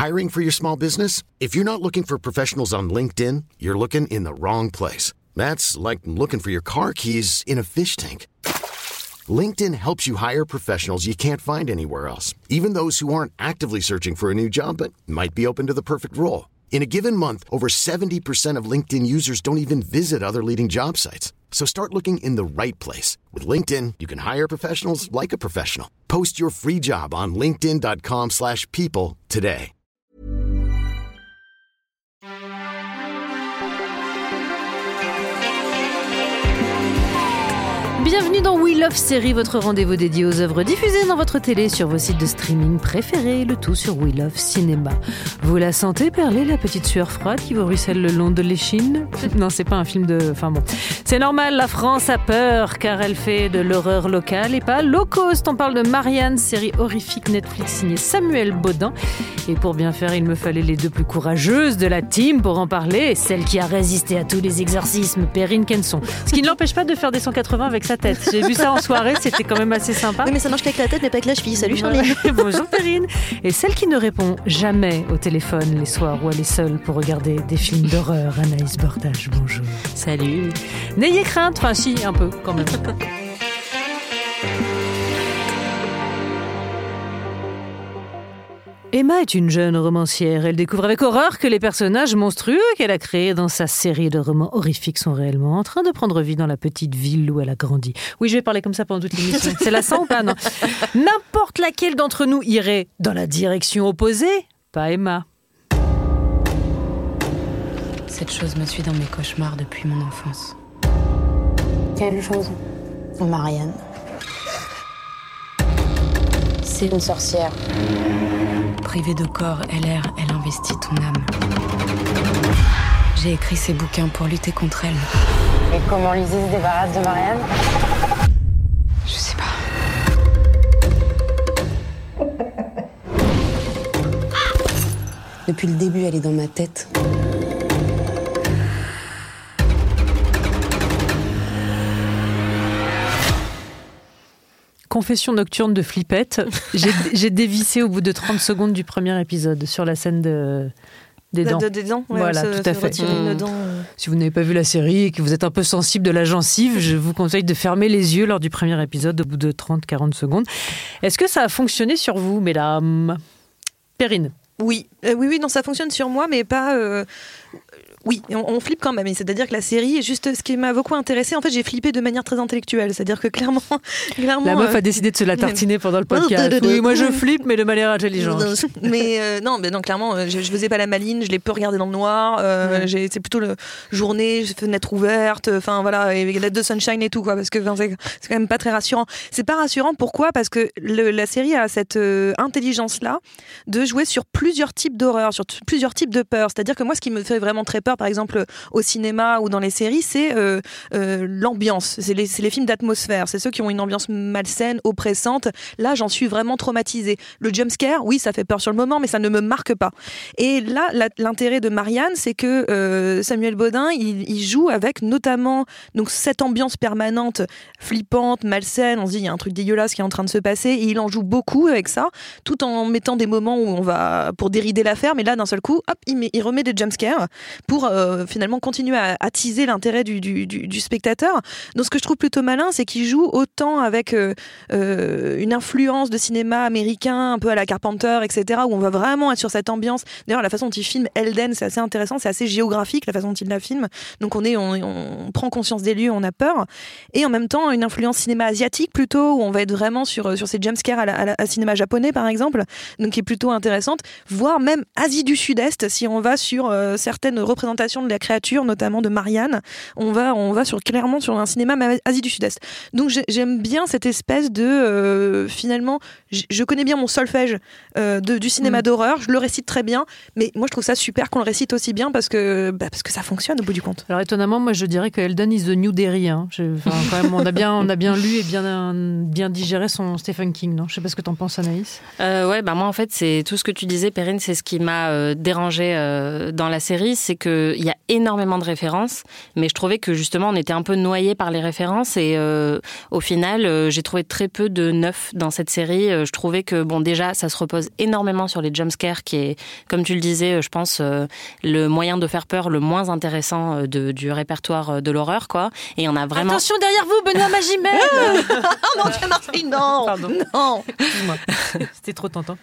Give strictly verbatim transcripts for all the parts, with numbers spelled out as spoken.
Hiring for your small business? If you're not looking for professionals on LinkedIn, you're looking in the wrong place. That's like looking for your car keys in a fish tank. LinkedIn helps you hire professionals you can't find anywhere else, even those who aren't actively searching for a new job but might be open to the perfect role. In a given month, over seventy percent of LinkedIn users don't even visit other leading job sites. So start looking in the right place. With LinkedIn, you can hire professionals like a professional. Post your free job on linkedin dot com slash people today. Bienvenue dans We Love Série, votre rendez-vous dédié aux œuvres diffusées dans votre télé sur vos sites de streaming préférés, le tout sur We Love Cinéma. Vous la sentez perler, la petite sueur froide qui vous ruisselle le long de l'échine ? Non, c'est pas un film de... Enfin bon. C'est normal, la France a peur, car elle fait de l'horreur locale et pas low cost. On parle de Marianne, série horrifique Netflix signée Samuel Baudin. Et pour bien faire, il me fallait les deux plus courageuses de la team pour en parler. Celle qui a résisté à tous les exorcismes, Perrine Kenson. Ce qui ne l'empêche pas de faire des cent quatre-vingts avec sa tête. J'ai vu ça en soirée, c'était quand même assez sympa. Oui, mais ça marche qu'avec la tête, mais pas avec la cheville. Salut Charline. Bonjour Perrine. Et celle qui ne répond jamais au téléphone les soirs où elle est seule pour regarder des films d'horreur, Anaïs Bordage. Bonjour. Salut. N'ayez crainte, enfin si, un peu quand même. Emma est une jeune romancière. Elle découvre avec horreur que les personnages monstrueux qu'elle a créés dans sa série de romans horrifiques sont réellement en train de prendre vie dans la petite ville où elle a grandi. Oui, je vais parler comme ça pendant toute l'émission. C'est lassant ou pas, non ? N'importe laquelle d'entre nous irait dans la direction opposée. Pas Emma. Cette chose me suit dans mes cauchemars depuis mon enfance. Quelle chose ? Marianne. C'est une sorcière. Privée de corps, elle erre, elle investit ton âme. J'ai écrit ces bouquins pour lutter contre elle. Et comment Lizzie se débarrasse de Marianne ? Je sais pas. Depuis le début, elle est dans ma tête. Confession nocturne de Flippette. J'ai, j'ai dévissé au bout de trente secondes du premier épisode sur la scène de, des dents. De, des dents, ouais, voilà, se, tout à se fait. Mmh. Une dent, euh... Si vous n'avez pas vu la série et que vous êtes un peu sensible de la gencive, je vous conseille de fermer les yeux lors du premier épisode au bout de trente à quarante secondes. Est-ce que ça a fonctionné sur vous, mesdames ? Perrine ? Oui, euh, oui, oui, non, ça fonctionne sur moi, mais pas... Euh... Oui, on, on flippe quand même. C'est-à-dire que la série, juste ce qui m'a beaucoup intéressée, en fait, j'ai flippé de manière très intellectuelle. C'est-à-dire que clairement, clairement la meuf euh... a décidé de se la tartiner pendant le podcast. Oui, moi je flippe, mais de manière intelligente. Mais euh, non, mais non, clairement, je, je faisais pas la maline. Je l'ai peu regardé dans le noir. Euh, ouais. j'ai, c'est plutôt la journée, fenêtre ouverte. Enfin voilà, et l'aide de sunshine et tout quoi, parce que c'est, c'est quand même pas très rassurant. C'est pas rassurant. Pourquoi ? Parce que le, la série a cette euh, intelligence-là de jouer sur plusieurs types d'horreur, sur t- plusieurs types de peur. C'est-à-dire que moi, ce qui me fait vraiment très peur, par exemple au cinéma ou dans les séries, c'est euh, euh, l'ambiance, c'est les, c'est les films d'atmosphère, c'est ceux qui ont une ambiance malsaine, oppressante. Là, j'en suis vraiment traumatisée. Le jumpscare, oui, ça fait peur sur le moment, mais ça ne me marque pas. Et là, la, l'intérêt de Marianne, c'est que euh, Samuel Baudin, il, il joue avec notamment donc, cette ambiance permanente, flippante, malsaine, on se dit, il y a un truc dégueulasse qui est en train de se passer, et il en joue beaucoup avec ça, tout en mettant des moments où on va, pour dérider l'affaire, mais là, d'un seul coup, hop, il, met, il remet des jumpscares pour euh, finalement continuer à attiser l'intérêt du, du, du, du spectateur. Donc ce que je trouve plutôt malin, c'est qu'il joue autant avec euh, euh, une influence de cinéma américain, un peu à la Carpenter, et cetera, où on va vraiment être sur cette ambiance. D'ailleurs, la façon dont il filme Elden, c'est assez intéressant, c'est assez géographique, la façon dont il la filme. Donc on, est, on, on prend conscience des lieux, on a peur. Et en même temps, une influence cinéma asiatique plutôt, où on va être vraiment sur, sur ces jumpscares à, la, à, la, à cinéma japonais, par exemple, donc qui est plutôt intéressante, voire même Asie du Sud-Est, si on va sur euh, certaines représentations de la créature, notamment de Marianne, on va, on va sur, clairement sur un cinéma Asie du Sud-Est. Donc j'aime bien cette espèce de... Euh, finalement, je connais bien mon solfège euh, de, du cinéma mmh. d'horreur, je le récite très bien, mais moi je trouve ça super qu'on le récite aussi bien parce que, bah, parce que ça fonctionne au bout du compte. Alors étonnamment, moi je dirais que Elden is the new Derry. Hein. Je, quand même, on, a bien, on a bien lu et bien, bien digéré son Stephen King, non ? Je sais pas ce que t'en penses, Anaïs. Euh, ouais, bah moi en fait, c'est tout ce que tu disais, Perrine, c'est ce qui m'a euh, dérangée euh, dans la série, c'est que qu'il y a énormément de références, mais je trouvais que justement on était un peu noyé par les références et euh, au final euh, j'ai trouvé très peu de neuf dans cette série. Euh, je trouvais que bon déjà ça se repose énormément sur les jumpscares qui est, comme tu le disais, je pense euh, le moyen de faire peur le moins intéressant de, du répertoire de l'horreur, quoi. Et on a vraiment... Attention derrière vous, Benoît Magimel. Oh non, tu as marqué, non. Pardon. Non. Excuse-moi. C'était trop tentant.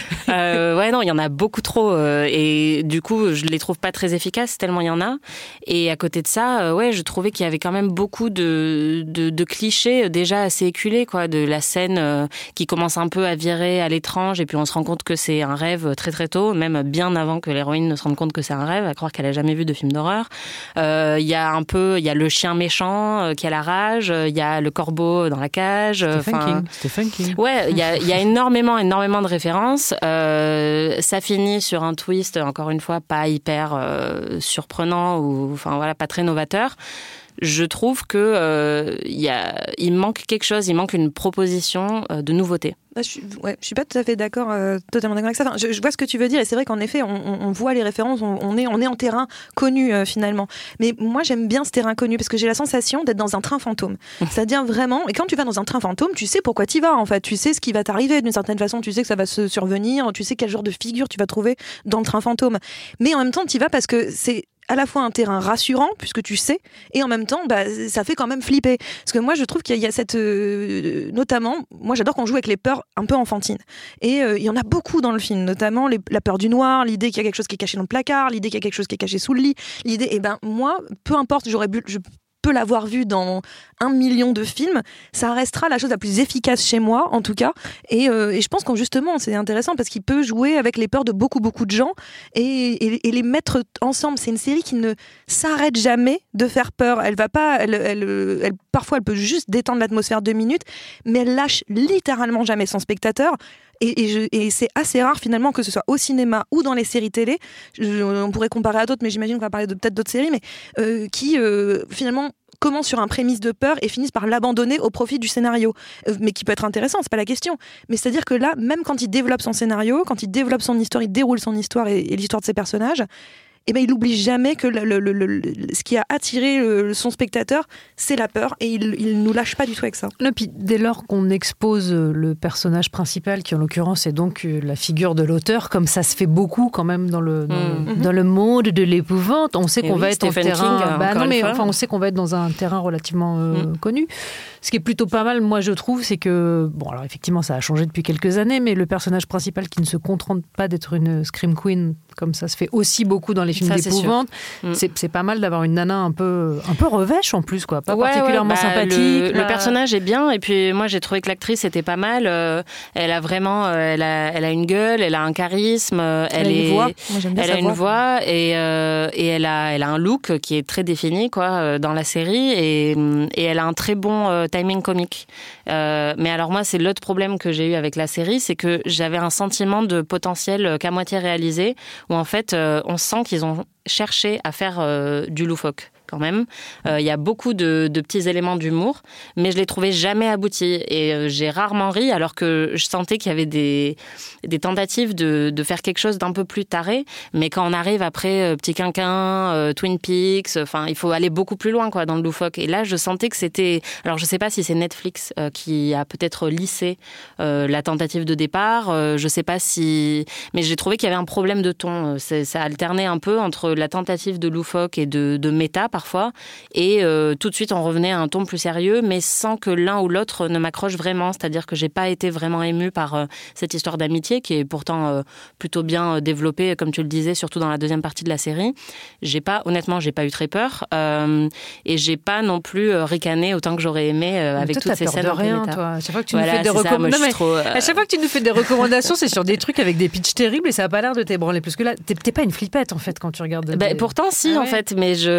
Euh, ouais, non, il y en a beaucoup trop euh, et du coup, je les trouve pas très efficaces tellement il y en a. Et à côté de ça, euh, ouais, je trouvais qu'il y avait quand même beaucoup de, de, de clichés déjà assez éculés, quoi, de la scène euh, qui commence un peu à virer à l'étrange et puis on se rend compte que c'est un rêve très très tôt, même bien avant que l'héroïne ne se rende compte que c'est un rêve, à croire qu'elle a jamais vu de film d'horreur. Il euh, y a un peu, il y a le chien méchant euh, qui a la rage, il euh, y a le corbeau dans la cage. Stephen King. Stephen King. Ouais, il y a, y a énormément, énormément de références. Euh, ça finit sur un twist, encore une fois, pas hyper euh, surprenant ou, enfin voilà, pas très novateur. Je trouve que euh, y a, il manque quelque chose, il manque une proposition euh, de nouveauté. Je suis, ouais, je suis pas tout à fait d'accord, euh, totalement d'accord avec ça. Enfin, je, je vois ce que tu veux dire et c'est vrai qu'en effet, on, on voit les références, on, on, est, on est en terrain connu euh, finalement. Mais moi, j'aime bien ce terrain connu parce que j'ai la sensation d'être dans un train fantôme. C'est-à-dire vraiment, et quand tu vas dans un train fantôme, tu sais pourquoi tu y vas en fait. Tu sais ce qui va t'arriver d'une certaine façon, tu sais que ça va se survenir, tu sais quel genre de figure tu vas trouver dans le train fantôme. Mais en même temps, tu y vas parce que c'est à la fois un terrain rassurant puisque tu sais et en même temps bah, ça fait quand même flipper parce que moi je trouve qu'il y a cette euh, notamment moi j'adore qu'on joue avec les peurs un peu enfantines et euh, il y en a beaucoup dans le film, notamment les, la peur du noir, l'idée qu'il y a quelque chose qui est caché dans le placard, l'idée qu'il y a quelque chose qui est caché sous le lit, l'idée et ben moi peu importe, j'aurais bu, je peux l'avoir vu dans un million de films, ça restera la chose la plus efficace chez moi en tout cas et, euh, et je pense qu'en justement c'est intéressant parce qu'il peut jouer avec les peurs de beaucoup beaucoup de gens et, et, et les mettre ensemble. C'est une série qui ne s'arrête jamais de faire peur, elle va pas elle, elle, elle, parfois elle peut juste détendre l'atmosphère deux minutes mais elle lâche littéralement jamais son spectateur. Et, et, je, et c'est assez rare finalement que ce soit au cinéma ou dans les séries télé, je, on pourrait comparer à d'autres mais j'imagine qu'on va parler de peut-être d'autres séries mais euh, qui euh, finalement commencent sur un prémisse de peur et finissent par l'abandonner au profit du scénario, euh, mais qui peut être intéressant, c'est pas la question, mais c'est à dire que là même quand il développe son scénario, quand il développe son histoire, il déroule son histoire et, et l'histoire de ses personnages, eh ben, il n'oublie jamais que le, le, le, le, ce qui a attiré le, son spectateur, c'est la peur, et il ne nous lâche pas du tout avec ça. Et puis, dès lors qu'on expose le personnage principal, qui en l'occurrence est donc la figure de l'auteur, comme ça se fait beaucoup quand même dans le, dans, mmh. le, dans le monde de l'épouvante, on sait et qu'on oui, va être en terrain... King, bah, non, mais enfin, on sait qu'on va être dans un terrain relativement euh, mmh. connu. Ce qui est plutôt pas mal, moi je trouve, c'est que... Bon, alors effectivement, ça a changé depuis quelques années, mais le personnage principal qui ne se contente pas d'être une Scream Queen, comme ça se fait aussi beaucoup dans les films ça, d'épouvante, c'est, c'est, c'est pas mal d'avoir une nana un peu, un peu revêche en plus, quoi. Pas ouais, particulièrement ouais, bah, sympathique. Le, bah... le personnage est bien, et puis moi j'ai trouvé que l'actrice était pas mal. Euh, elle a vraiment, euh, elle, a, elle a une gueule, elle a un charisme, euh, elle, elle a est, une voix. Moi, j'aime bien elle a une voix et, euh, et elle a, elle a un look qui est très défini, quoi, euh, dans la série, et, et elle a un très bon euh, timing comique. Euh, mais alors moi c'est l'autre problème que j'ai eu avec la série, c'est que j'avais un sentiment de potentiel qu'à moitié réalisé, où en fait euh, on sent qu'ils ont cherché à faire euh, du loufoque quand même. Il euh, y a beaucoup de, de petits éléments d'humour, mais je les trouvais jamais aboutis. Et euh, j'ai rarement ri, alors que je sentais qu'il y avait des, des tentatives de, de faire quelque chose d'un peu plus taré. Mais quand on arrive après euh, Petit Quinquin, euh, Twin Peaks, enfin, il faut aller beaucoup plus loin, quoi, dans le loufoque. Et là, je sentais que c'était... Alors, je sais pas si c'est Netflix euh, qui a peut-être lissé euh, la tentative de départ. Euh, je sais pas si... Mais j'ai trouvé qu'il y avait un problème de ton. C'est, ça alternait un peu entre la tentative de loufoque et de, de méta, parfois, et euh, tout de suite on revenait à un ton plus sérieux, mais sans que l'un ou l'autre ne m'accroche vraiment, c'est-à-dire que j'ai pas été vraiment émue par euh, cette histoire d'amitié qui est pourtant euh, plutôt bien euh, développée, comme tu le disais, surtout dans la deuxième partie de la série. J'ai pas, honnêtement, j'ai pas eu très peur, euh, et j'ai pas non plus euh, ricané autant que j'aurais aimé euh, avec toi, toutes ces scènes. De rien, toi. À chaque fois que tu voilà, nous fais des recommandations, trop... Euh... à chaque fois que tu nous fais des recommandations, c'est sur des trucs avec des pitchs terribles et ça a pas l'air de t'ébranler, parce que là, t'es, t'es pas une flippette en fait quand tu regardes. Bah, des... pourtant, si, ah, en ouais. fait, mais je et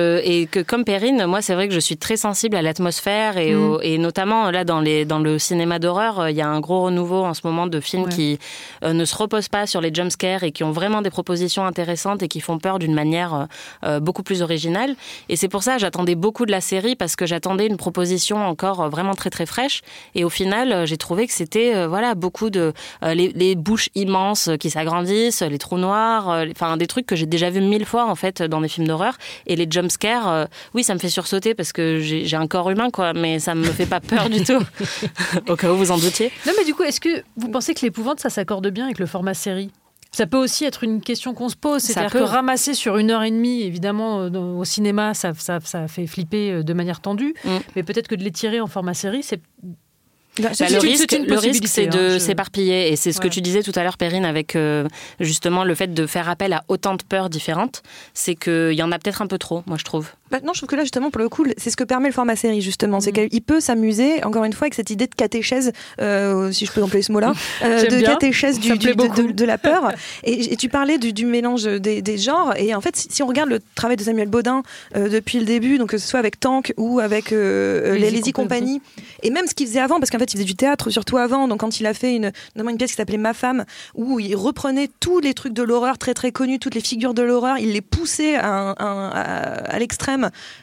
que comme Perrine, moi c'est vrai que je suis très sensible à l'atmosphère et, mmh. au, et notamment là dans, les, dans le cinéma d'horreur, il y a un gros renouveau en ce moment de films ouais. qui euh, ne se reposent pas sur les jumpscares et qui ont vraiment des propositions intéressantes et qui font peur d'une manière euh, beaucoup plus originale. Et c'est pour ça que j'attendais beaucoup de la série parce que j'attendais une proposition encore vraiment très très fraîche. Et au final, j'ai trouvé que c'était euh, voilà beaucoup de euh, les, les bouches immenses qui s'agrandissent, les trous noirs, euh, enfin des trucs que j'ai déjà vus mille fois en fait dans des films d'horreur. Et les jumpscares, euh, oui, ça me fait sursauter parce que j'ai, j'ai un corps humain, quoi, mais ça me fait pas peur du tout. Au cas où vous en doutiez. Non, mais du coup, est-ce que vous pensez que l'épouvante, ça s'accorde bien avec le format série ? Ça peut aussi être une question qu'on se pose, c'est-à-dire que ramasser sur une heure et demie, évidemment, au cinéma, ça, ça, ça fait flipper de manière tendue, mm. mais peut-être que de les tirer en format série, c'est... Bah, bah, le, risque, le risque, c'est de hein, je... s'éparpiller. Et c'est ce ouais. que tu disais tout à l'heure, Perrine, avec euh, justement le fait de faire appel à autant de peurs différentes. C'est qu'il y en a peut-être un peu trop, moi, je trouve. Bah, non, je trouve que là, justement, pour le coup, c'est ce que permet le format série, justement. C'est mmh. qu'il peut s'amuser, encore une fois, avec cette idée de catéchèse, euh, si je peux employer ce mot-là, euh, de bien. catéchèse du, du, de, de, de la peur. et, et tu parlais du, du mélange des, des genres. Et en fait, si, si on regarde le travail de Samuel Baudin euh, depuis le début, donc que ce soit avec Tank ou avec euh, les Lazy Company, et même ce qu'il faisait avant, parce qu'en fait, il faisait du théâtre, surtout avant. Donc, quand il a fait une, notamment une pièce qui s'appelait Ma femme, où il reprenait tous les trucs de l'horreur très très connus, toutes les figures de l'horreur, il les poussait à, à, à, à l'extrême,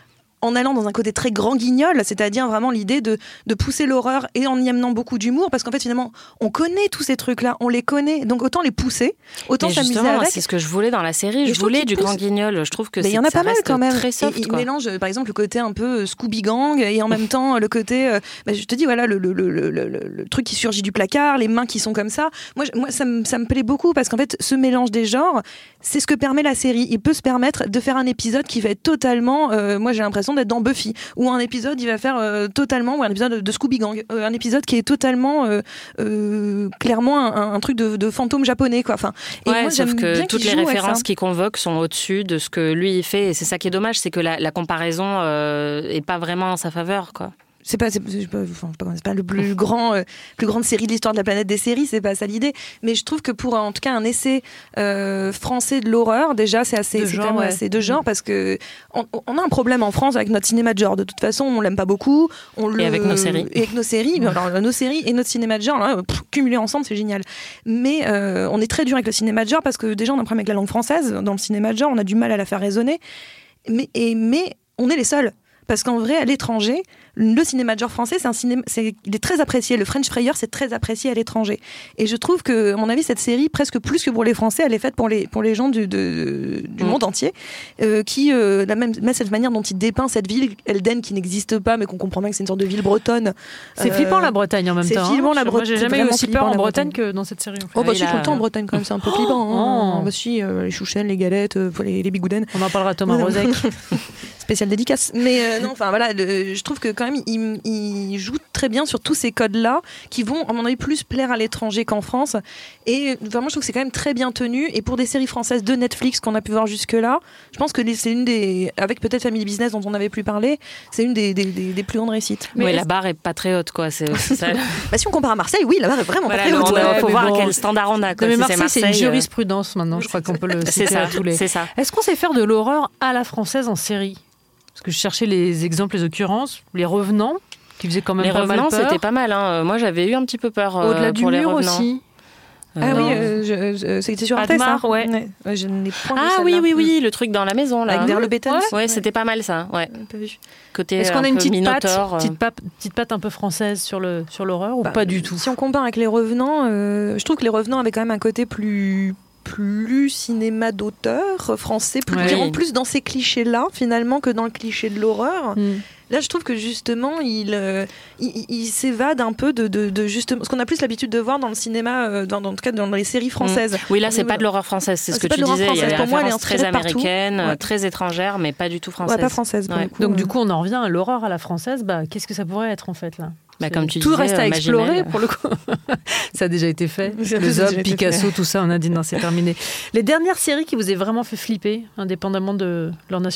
en allant dans un côté très grand guignol, c'est-à-dire vraiment l'idée de, de pousser l'horreur et en y amenant beaucoup d'humour, parce qu'en fait finalement on connaît tous ces trucs-là, on les connaît, donc autant les pousser, autant mais s'amuser avec. C'est ce que je voulais dans la série, je, je voulais du pousse. grand guignol, je trouve que il y en a pas mal quand même. Très soft, et, il quoi. mélange par exemple le côté un peu Scooby Gang et en même temps le côté, euh, bah, je te dis voilà le, le, le, le, le, le truc qui surgit du placard, les mains qui sont comme ça. Moi, moi ça, me, ça me plaît beaucoup parce qu'en fait ce mélange des genres, c'est ce que permet la série. Il peut se permettre de faire un épisode qui va être totalement, euh, moi j'ai l'impression d'être dans Buffy. Ou un épisode, il va faire euh, totalement, ou un épisode de Scooby Gang, euh, un épisode qui est totalement, euh, euh, clairement un, un truc de, de fantôme japonais, quoi. Enfin, et ouais, moi, sauf j'aime que bien toutes les références qu'il convoque sont au-dessus de ce que lui il fait, et c'est ça qui est dommage, c'est que la, la comparaison euh, est pas vraiment en sa faveur, quoi. C'est pas, c'est, c'est pas, enfin, c'est pas le plus grand, euh, plus grande série de l'histoire de la planète des séries, c'est pas ça l'idée. Mais je trouve que pour en tout cas un essai euh, français de l'horreur, déjà c'est assez, de c'est genre, quand même ouais. assez de genre, parce que on, on a un problème en France avec notre cinéma de genre. De toute façon, on l'aime pas beaucoup. On et le, avec nos séries. Et avec nos séries, ouais. alors nos séries et notre cinéma de genre, là, pff, cumulés ensemble, c'est génial. Mais euh, on est très dur avec le cinéma de genre parce que déjà on a un problème avec la langue française. Dans le cinéma de genre, on a du mal à la faire résonner. Mais, et, mais on est les seuls. Parce qu'en vrai, à l'étranger, le cinéma de genre français, c'est un cinéma, c'est, il est très apprécié. Le French Frayeur, c'est très apprécié à l'étranger. Et je trouve que, à mon avis, cette série, presque plus que pour les Français, elle est faite pour les, pour les gens du, de, du mmh. monde entier, euh, qui, euh, la même, même cette manière dont il dépeint cette ville, Elden, qui n'existe pas, mais qu'on comprend bien que c'est une sorte de ville bretonne. C'est euh, flippant la Bretagne en même c'est temps. C'est flippant hein. la Bretagne. J'ai jamais eu aussi peur en Bretagne que dans cette série. Oh, bah, je suis tout le temps en Bretagne quand même, c'est un peu flippant. Hein. Oh. Bah, si, euh, les chouchènes, les galettes, euh, les, les bigoudaines. On en parlera à Thomas Rozek. Spécial dédicace. Mais euh, non, enfin voilà, le, je trouve que quand même, il, il joue très bien sur tous ces codes-là qui vont, à mon avis, plus plaire à l'étranger qu'en France. Et vraiment, je trouve que c'est quand même très bien tenu. Et pour des séries françaises de Netflix qu'on a pu voir jusque-là, je pense que c'est une des, avec peut-être Family Business dont on avait plus parlé, c'est une des, des, des, des plus grandes réussites. Mais oui, la barre est pas très haute, quoi. C'est aussi ça. Bah, si on compare à Marseille, oui, la barre est vraiment voilà, pas très haute. Il ouais, faut voir bon. quel standard on a. Quoi, mais si Marseille, c'est, Marseille, c'est une jurisprudence maintenant. Je crois qu'on peut le c'est ça, à tous les. C'est ça. Est-ce qu'on sait faire de l'horreur à la française en série ? Parce que je cherchais les exemples, les occurrences, les revenants, qui faisaient quand même les pas mal peur. Les revenants, c'était pas mal. Hein. Moi, j'avais eu un petit peu peur euh, Au-delà pour du les mur revenants. aussi. Euh, ah oui, euh, je, je, c'était sur Arte, ça ouais. ouais. ouais. Je n'ai pas ah oui, oui, oui, le truc dans la maison, là. Avec Derle Bétens. Ouais, ouais, c'était pas mal, ça. Ouais. Pas vu. Côté Est-ce qu'on a une petite patte, euh... petite, patte, petite patte un peu française sur, le, sur l'horreur, ou bah, pas du tout ? Si on compare avec les revenants, euh, je trouve que les revenants avaient quand même un côté plus... plus cinéma d'auteur français, plus, ouais. plus dans ces clichés-là, finalement, que dans le cliché de l'horreur. Mm. Là, je trouve que justement, il, euh, il, il s'évade un peu de, de, de justement ce qu'on a plus l'habitude de voir dans le cinéma, euh, dans, dans, en tout cas dans les séries françaises. Mmh. Oui, là, c'est pas de l'horreur française, c'est, c'est ce que tu disais. Il y a des références très américaines, ouais. très étrangères, mais pas du tout françaises. Ouais, pas françaises. Ouais. Coup, Donc, euh... du coup, on en revient à l'horreur à la française. Bah, qu'est-ce que ça pourrait être en fait là ? Bah, comme tu tout disais, reste à explorer Maginelle. Pour le coup. Ça a déjà été fait. Le Zob, Picasso, tout ça, on a dit non, c'est terminé. Les dernières séries qui vous aient vraiment fait flipper, indépendamment de leur nationalité ?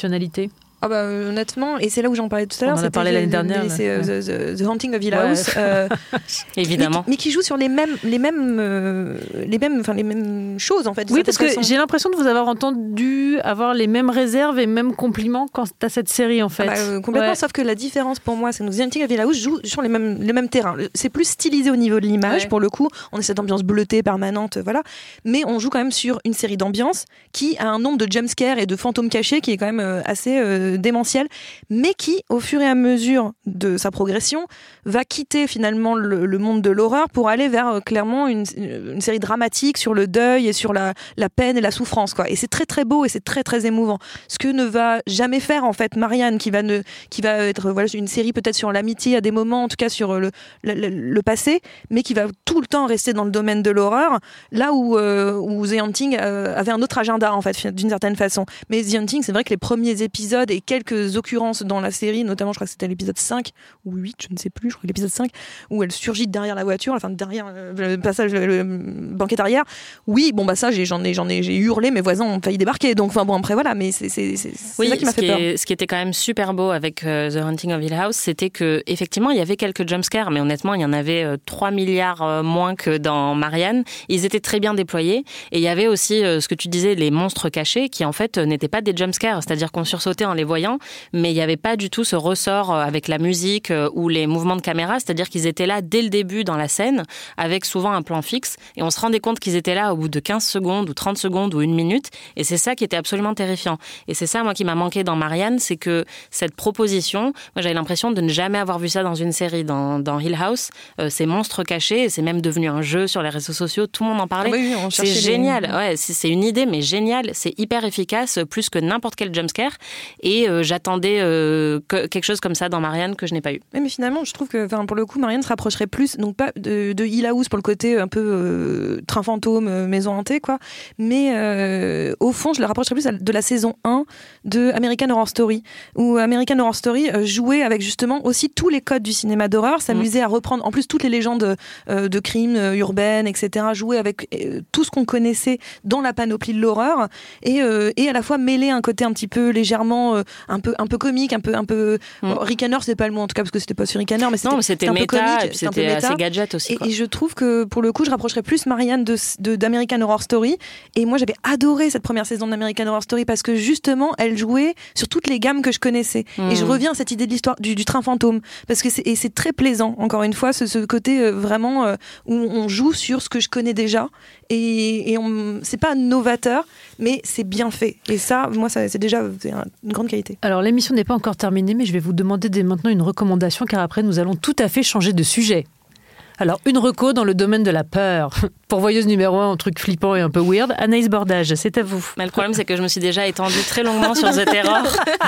Ah bah, euh, honnêtement, et c'est là où j'en parlais tout à l'heure. On en a parlé l'année dernière. Là. C'est euh, the, the, the Haunting of Hill House. Ouais. Euh, Évidemment. Mais, mais qui joue sur les mêmes, les mêmes, euh, les mêmes, enfin les mêmes choses en fait. Oui, parce que façon. j'ai l'impression de vous avoir entendu avoir les mêmes réserves et mêmes compliments quant à cette série en fait. Ah bah, euh, complètement. Ouais. Sauf que la différence pour moi, c'est que The Haunting of Hill House joue sur les mêmes, les mêmes terrains. C'est plus stylisé au niveau de l'image ouais. pour le coup. On a cette ambiance bleutée permanente, voilà. Mais on joue quand même sur une série d'ambiance qui a un nombre de jumpscares et de fantômes cachés qui est quand même euh, assez euh, démentiel. Mais qui, au fur et à mesure de sa progression, va quitter finalement le, le monde de l'horreur pour aller vers euh, clairement une, une série dramatique sur le deuil et sur la, la peine et la souffrance, quoi. Et c'est très très beau et c'est très très émouvant. Ce que ne va jamais faire en fait Marianne, qui va, ne, qui va être voilà, une série peut-être sur l'amitié à des moments, en tout cas sur le, le, le passé, mais qui va tout le temps rester dans le domaine de l'horreur, là où, euh, où The Haunting euh, avait un autre agenda en fait, d'une certaine façon. Mais The Haunting, c'est vrai que les premiers épisodes et quelques occurrences dans la série, notamment je crois que c'était l'épisode cinq ou huit, je ne sais plus, je crois que l'épisode cinq, où elle surgit derrière la voiture, enfin derrière le passage, le banquette arrière. Oui, bon bah ça, j'ai, j'en ai, j'en ai, j'ai hurlé, mes voisins ont failli débarquer. Donc enfin bon après voilà, mais c'est, c'est, c'est, c'est oui, ça qui m'a fait peur. Est, ce qui était quand même super beau avec uh, The Haunting of Hill House, c'était que effectivement il y avait quelques jumpscares, mais honnêtement il y en avait euh, trois milliards euh, moins que dans Marianne. Ils étaient très bien déployés et il y avait aussi euh, ce que tu disais, les monstres cachés, qui en fait euh, n'étaient pas des jumpscares, c'est-à-dire qu'on sursautait en les voyant, mais il n'y avait pas du tout ce ressort avec la musique ou les mouvements de caméra, c'est-à-dire qu'ils étaient là dès le début dans la scène, avec souvent un plan fixe, et on se rendait compte qu'ils étaient là au bout de quinze secondes ou trente secondes ou une minute, et c'est ça qui était absolument terrifiant. Et c'est ça, moi, qui m'a manqué dans Marianne, c'est que cette proposition, moi j'avais l'impression de ne jamais avoir vu ça dans une série, dans, dans Hill House, euh, ces monstres cachés, c'est même devenu un jeu sur les réseaux sociaux, tout le monde en parlait. Ah oui, on c'est génial, les... ouais, c'est, c'est une idée, mais génial, c'est hyper efficace, plus que n'importe quel jumpscare, et euh, j'attendais euh, que, quelque chose comme ça dans Marianne que je n'ai pas eu. Mais, mais finalement, je trouve que pour le coup, Marianne se rapprocherait plus, donc pas de, de Hill House pour le côté un peu euh, train fantôme, euh, maison hantée, quoi, mais euh, au fond, je le rapprocherais plus de la saison un de American Horror Story, où American Horror Story euh, jouait avec justement aussi tous les codes du cinéma d'horreur, s'amusait mmh. à reprendre, en plus, toutes les légendes euh, de crimes euh, urbaines, et cetera, jouer avec euh, tout ce qu'on connaissait dans la panoplie de l'horreur, et, euh, et à la fois mêler un côté un petit peu légèrement, euh, un peu, un peu comique, un peu, un peu Mmh. Bon, Rick and Morty, c'est pas le mot en tout cas parce que c'était pas sur Rick and Morty, mais c'était, non, mais c'était, c'était méta, un peu comique, et puis c'était assez gadget aussi. Et, et je trouve que pour le coup, je rapprocherais plus Marianne de, de, d'American Horror Story. Et moi, j'avais adoré cette première saison d'American Horror Story parce que justement, elle jouait sur toutes les gammes que je connaissais. Mmh. Et je reviens à cette idée de l'histoire du, du train fantôme parce que c'est, et c'est très plaisant. Encore une fois, ce, ce côté euh, vraiment euh, où on joue sur ce que je connais déjà. Et, et on, c'est pas novateur, mais c'est bien fait. Et ça, moi, ça, c'est déjà c'est un, une grande qualité. Alors, l'émission n'est pas encore terminée, mais je vais vous demander dès maintenant une recommandation, car après, nous allons tout à fait changer de sujet. Alors, une reco dans le domaine de la peur. Pour voyeuse numéro un, un truc flippant et un peu weird, Anaïs Bordage, c'est à vous. Mais le problème, c'est que je me suis déjà étendue très longuement sur The Terror.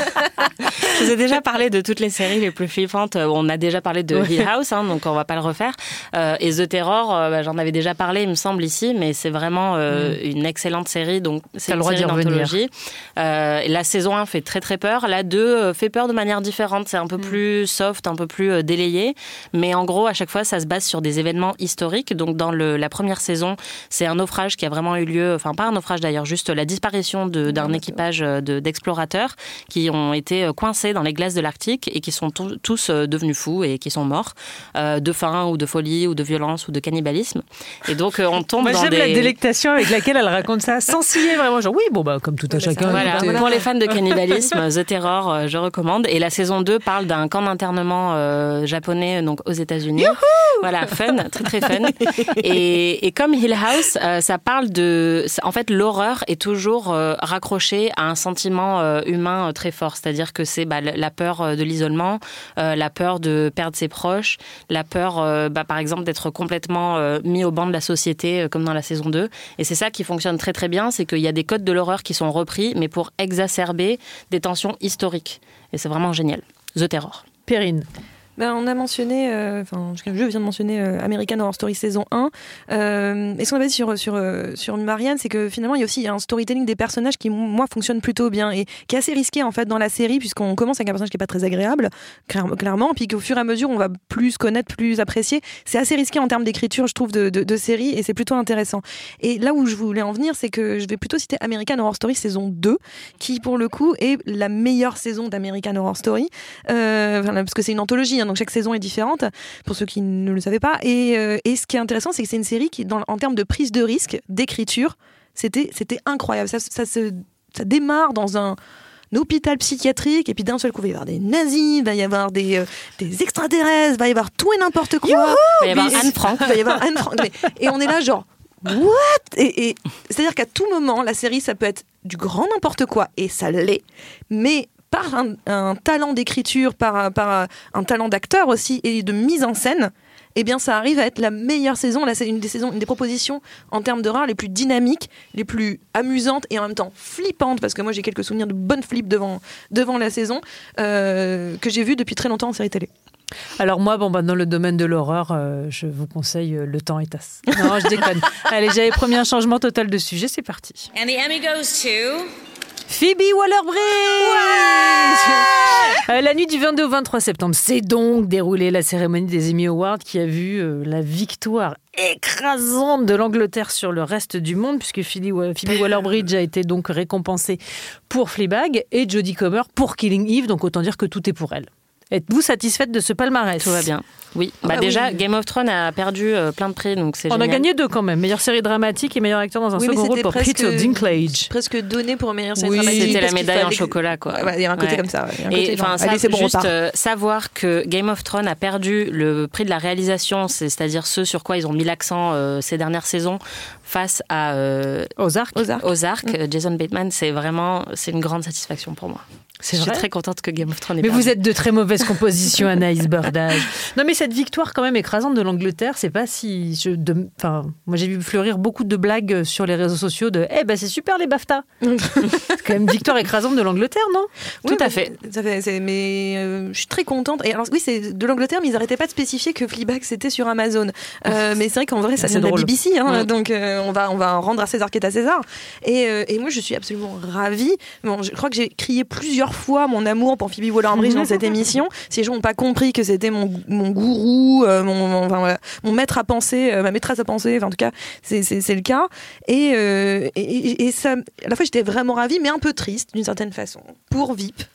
Je vous ai déjà parlé de toutes les séries les plus flippantes. On a déjà parlé de Hill House, hein, donc on va pas le refaire. Euh, et The Terror, euh, bah, j'en avais déjà parlé, il me semble, ici, mais c'est vraiment euh, mm. une excellente série. Donc, c'est une série d'anthologie. Euh, la saison un fait très très peur. La deux euh, fait peur de manière différente. C'est un peu mm. plus soft, un peu plus euh, délayé. Mais en gros, à chaque fois, ça se base sur des événements historiques. Donc, dans le, la première saison, c'est un naufrage qui a vraiment eu lieu, enfin pas un naufrage d'ailleurs, juste la disparition de, d'un équipage de, d'explorateurs qui ont été coincés dans les glaces de l'Arctique et qui sont t- tous devenus fous et qui sont morts euh, de faim ou de folie ou de violence ou de cannibalisme. Et donc on tombe Moi, dans j'aime des... la délectation avec laquelle elle raconte ça, sans scier vraiment, genre oui, bon bah comme tout à chacun. Voilà. Voilà. Pour les fans de cannibalisme, The Terror, euh, je recommande. Et la saison deux parle d'un camp d'internement euh, japonais donc aux États-Unis. Youhou voilà, fun, très très fun. Et, et comme Hill House, euh, ça parle de... En fait, l'horreur est toujours euh, raccrochée à un sentiment euh, humain euh, très fort. C'est-à-dire que c'est bah, la peur euh, de l'isolement, euh, la peur de perdre ses proches, la peur, euh, bah, par exemple, d'être complètement euh, mis au banc de la société, euh, comme dans la saison deux. Et c'est ça qui fonctionne très très bien, c'est qu'il y a des codes de l'horreur qui sont repris, mais pour exacerber des tensions historiques. Et c'est vraiment génial. The Terror. Perrine. Ben, on a mentionné, enfin, euh, je viens de mentionner euh, American Horror Story saison un. Euh, et ce qu'on avait dit sur, sur, euh, sur Marianne, c'est que finalement, il y a aussi un storytelling des personnages qui, moi, fonctionne plutôt bien et qui est assez risqué, en fait, dans la série, puisqu'on commence avec un personnage qui n'est pas très agréable, clairement, puis qu'au fur et à mesure, on va plus connaître, plus apprécier. C'est assez risqué en termes d'écriture, je trouve, de, de, de série, et c'est plutôt intéressant. Et là où je voulais en venir, c'est que je vais plutôt citer American Horror Story saison deux, qui, pour le coup, est la meilleure saison d'American Horror Story, euh, parce que c'est une anthologie, hein, donc chaque saison est différente, pour ceux qui ne le savaient pas. Et, euh, et ce qui est intéressant, c'est que c'est une série qui, dans, en termes de prise de risque, d'écriture, c'était, c'était incroyable. Ça, ça, se, ça démarre dans un, un hôpital psychiatrique, et puis d'un seul coup, il va y avoir des nazis, il va y avoir des, euh, des extraterrestres, il va y avoir tout et n'importe quoi. Youhou, il va y avoir Anne Frank. Il va y avoir Anne Frank. Et on est là, genre, what? Et, et c'est-à-dire qu'à tout moment, la série, ça peut être du grand n'importe quoi, et ça l'est, mais par un, un talent d'écriture, par, par un talent d'acteur aussi, et de mise en scène, eh bien ça arrive à être la meilleure saison. Là, c'est une des saisons, une des propositions en termes d'horreur les plus dynamiques, les plus amusantes et en même temps flippantes, parce que moi j'ai quelques souvenirs de bonnes flips devant, devant la saison, euh, que j'ai vu depuis très longtemps en série télé. Alors moi, bon, bah, dans le domaine de l'horreur, euh, je vous conseille euh, Le Temps est as. Non, je déconne. Allez, j'avais promis un changement total de sujet, c'est parti. And the Emmy goes to... Phoebe Waller-Bridge. Ouais euh, La nuit du vingt-deux au vingt-trois septembre, c'est donc déroulée la cérémonie des Emmy Awards qui a vu euh, la victoire écrasante de l'Angleterre sur le reste du monde, puisque Phoebe, Phoebe Waller-Bridge a été donc récompensée pour Fleabag et Jodie Comer pour Killing Eve, donc autant dire que tout est pour elle. Êtes-vous satisfaite de ce palmarès ? Tout va bien. Oui. Bah ah, déjà, oui. Game of Thrones a perdu euh, plein de prix, donc c'est On génial. a gagné deux quand même. Meilleure série dramatique et meilleur acteur dans un oui, second rôle pour presque, Peter Dinklage. Presque donné pour meilleure série oui, dramatique. C'était la médaille fallait... en chocolat, quoi. Il ouais, y a un côté ouais. comme ça. Ouais. Et enfin, ça, c'est bon, juste euh, savoir que Game of Thrones a perdu le prix de la réalisation, c'est-à-dire ce sur quoi ils ont mis l'accent euh, ces dernières saisons, face à euh, Ozark. Ozark. Ozark, mm. Jason Bateman, c'est vraiment, c'est une grande satisfaction pour moi. C'est je vrai. suis très contente que Game of Thrones ait Mais perdu. vous êtes de très mauvaise composition, Anaïs Bordage. Non, mais cette victoire quand même écrasante de l'Angleterre, c'est pas si... Je, de, enfin, moi, j'ai vu fleurir beaucoup de blagues sur les réseaux sociaux de « Eh ben, c'est super les BAFTA !» C'est quand même une victoire écrasante de l'Angleterre, non ? Oui, Tout à bah, fait. Ça fait c'est, mais euh, je suis très contente. Et alors, oui, c'est de l'Angleterre, mais ils n'arrêtaient pas de spécifier que Fleabag, c'était sur Amazon. Euh, mais c'est vrai qu'en vrai, ça vient de la B B C. Hein, ouais. Donc, euh, on, va, on va rendre à César qui est à César. Et, euh, et moi, je suis absolument ravie. Bon, je crois que j'ai crié plusieurs fois mon amour pour Phoebe Waller-Bridge dans cette émission. Si les gens n'ont pas compris que c'était mon, mon gourou, euh, mon, mon, enfin, voilà, mon maître à penser, euh, ma maîtresse à penser, enfin, en tout cas, c'est, c'est, c'est le cas. Et, euh, et, et ça, à la fois, j'étais vraiment ravie, mais un peu triste, d'une certaine façon, pour V I P,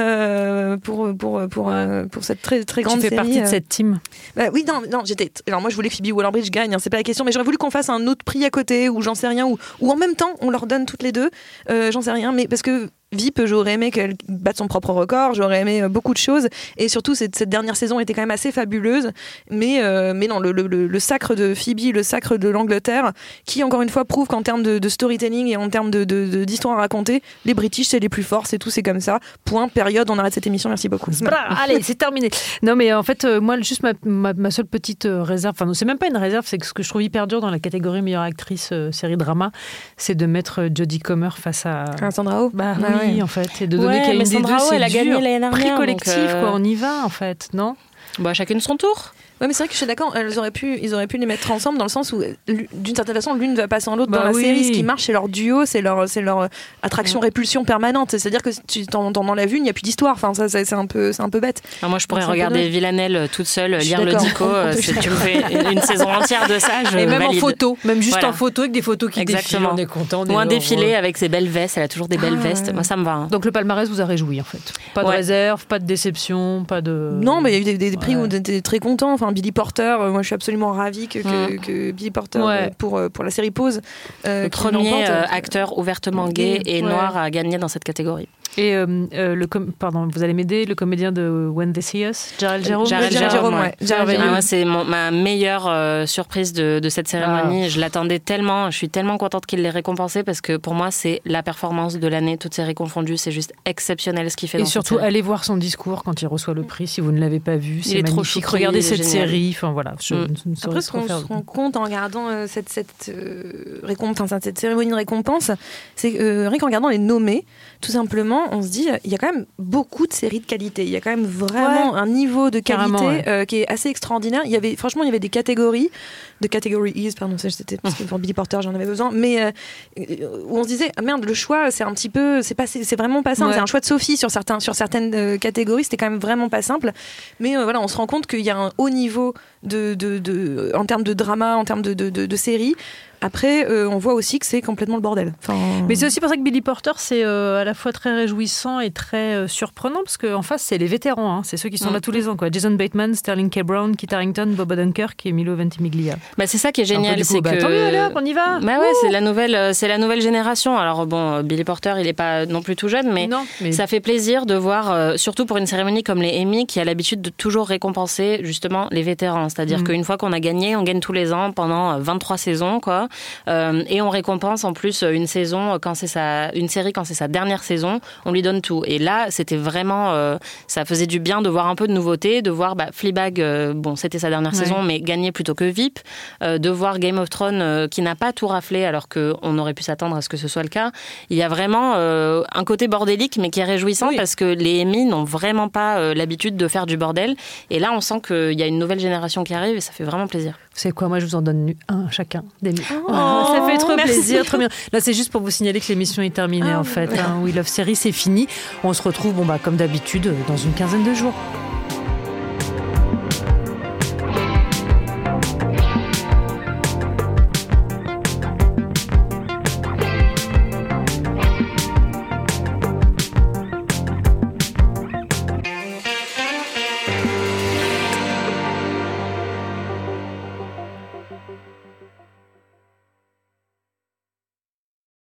euh, pour, pour, pour, euh, pour cette très, très grande série. Tu fais partie de cette team. Bah, oui, non, non, j'étais. Alors, moi, je voulais que Phoebe Waller-Bridge gagne, hein, c'est pas la question, mais j'aurais voulu qu'on fasse un autre prix à côté, ou j'en sais rien, ou, ou en même temps, on leur donne toutes les deux, euh, j'en sais rien, mais parce que V I P, j'aurais aimé qu'elle batte son propre record, j'aurais aimé beaucoup de choses, et surtout cette, cette dernière saison était quand même assez fabuleuse, mais, euh, mais non, le, le, le sacre de Phoebe, le sacre de l'Angleterre, qui encore une fois prouve qu'en termes de, de storytelling et en termes de, de, de, d'histoire à raconter, les British c'est les plus forts, c'est tout, c'est comme ça, point, période, on arrête cette émission, merci beaucoup. Bra, allez, c'est terminé. Non mais en fait, euh, moi juste ma, ma, ma seule petite euh, réserve, enfin non, c'est même pas une réserve, c'est que ce que je trouve hyper dur dans la catégorie meilleure actrice euh, série drama, c'est de mettre euh, Jodie Comer face à... Ah, Sandra Oh. Bah ah, oui, ouais. en fait, et de Ouais, donner qu'à une mais des Sandra deux, Oh, c'est elle a dur. gagné l'année dernière, Prix donc, collectif, euh... quoi, on y va en fait, non ? Bah, chacune son tour. Ouais, mais c'est vrai que je suis d'accord, elles auraient pu, ils auraient pu les mettre ensemble dans le sens où, d'une certaine façon, l'une va passer en l'autre bah dans la oui. série. Ce qui marche, c'est leur duo, c'est leur, c'est leur attraction-répulsion permanente. C'est-à-dire que si tu t'en, t'en enlèves une, il n'y a plus d'histoire. Enfin, ça, c'est un peu, c'est un peu bête. Alors moi, je pourrais regarder Villanelle toute seule, lire le dico. Si tu me fais une, une saison entière de ça, je Et même valide. en photo, même juste voilà. en photo avec des photos qui Exactement. défilent, on est content. Ou un défilé avec ses belles vestes. Elle a toujours des belles ah, vestes. Moi, ça me va. Hein. Donc le palmarès vous a réjoui en fait. Pas de ouais. réserve, pas de déception, pas de. Non, mais il y a eu des, des, des prix ouais. où on était très contents. Enfin, Billy Porter, euh, moi je suis absolument ravie que, que, mmh. que Billy Porter, ouais. euh, pour, euh, pour la série Pause, euh, le premier euh, acteur ouvertement gay gay, et ouais. noir à gagner dans cette catégorie. Et euh, euh, le com- pardon, vous allez m'aider, le comédien de When They See Us, Jared Jerome. Jared Jared Jerome, Jerome, ouais. ouais. Jared Ah, Jerome. moi, c'est mon, ma meilleure euh, surprise de, de cette cérémonie. Ah. Je l'attendais tellement. Je suis tellement contente qu'il l'ait récompensé parce que pour moi, c'est la performance de l'année, toutes séries confondues. C'est juste exceptionnel ce qu'il fait. Et dans surtout, cette série. allez voir son discours quand il reçoit le prix. Si vous ne l'avez pas vu, c'est il est magnifique. trop choupi, Regardez cette génial. série. Enfin voilà. Je, mm. je ne saurais Après, ce qu'on faire... se rend compte en regardant euh, cette, cette, euh, récompense, cette cérémonie de récompense, c'est euh, rien qu'en regardant les nommés, tout simplement, moment, on se dit, il y a quand même beaucoup de séries de qualité. Il y a quand même vraiment ouais. un niveau de qualité ouais. euh, qui est assez extraordinaire. Il y avait, franchement, il y avait des catégories, de catégories, pardon, c'était parce que pour Billy Porter, j'en avais besoin, mais euh, où on se disait, ah, merde, le choix, c'est un petit peu, c'est pas, c'est, c'est vraiment pas simple. Ouais. C'est un choix de Sophie sur certains, sur certaines euh, catégories, c'était quand même vraiment pas simple. Mais euh, voilà, on se rend compte qu'il y a un haut niveau de, de, de, en termes de drama, en termes de, de, de, de séries. Après, euh, on voit aussi que c'est complètement le bordel. Enfin... Mais c'est aussi pour ça que Billy Porter, c'est euh, à la fois très réjouissant et très euh, surprenant, parce qu'en face, c'est les vétérans. Hein. C'est ceux qui sont mmh. là tous les ans. Quoi. Jason Bateman, Sterling K. Brown, Kit Harington, Bob Odenkirk et Milo Ventimiglia. Bah, c'est ça qui est génial. Coup, c'est bah, que... Tant mieux, alors, on y va. Bah ouais, c'est la, nouvelle, c'est la nouvelle génération. Alors bon, Billy Porter, il n'est pas non plus tout jeune, mais, non, mais... ça fait plaisir de voir, euh, surtout pour une cérémonie comme les Emmy, qui a l'habitude de toujours récompenser justement les vétérans. C'est-à-dire mmh. qu'une fois qu'on a gagné, on gagne tous les ans pendant vingt-trois saisons, quoi. Euh, Et on récompense en plus une saison quand c'est sa, une série quand c'est sa dernière saison, on lui donne tout. Et là, c'était vraiment, euh, ça faisait du bien de voir un peu de nouveauté, de voir bah, Fleabag, euh, bon, c'était sa dernière ouais. saison, mais gagner plutôt que V I P, euh, de voir Game of Thrones euh, qui n'a pas tout raflé alors qu'on aurait pu s'attendre à ce que ce soit le cas. Il y a vraiment euh, un côté bordélique, mais qui est réjouissant oui. parce que les Emmy n'ont vraiment pas euh, l'habitude de faire du bordel. Et là, on sent qu'il y a une nouvelle génération qui arrive et ça fait vraiment plaisir. Vous savez quoi, moi je vous en donne un chacun d'Emmy. Oh, ça fait trop merci. plaisir, trop bien. Là, c'est juste pour vous signaler que l'émission est terminée ah, en fait. Hein. We Love Série, c'est fini. On se retrouve, bon bah comme d'habitude, dans une quinzaine de jours.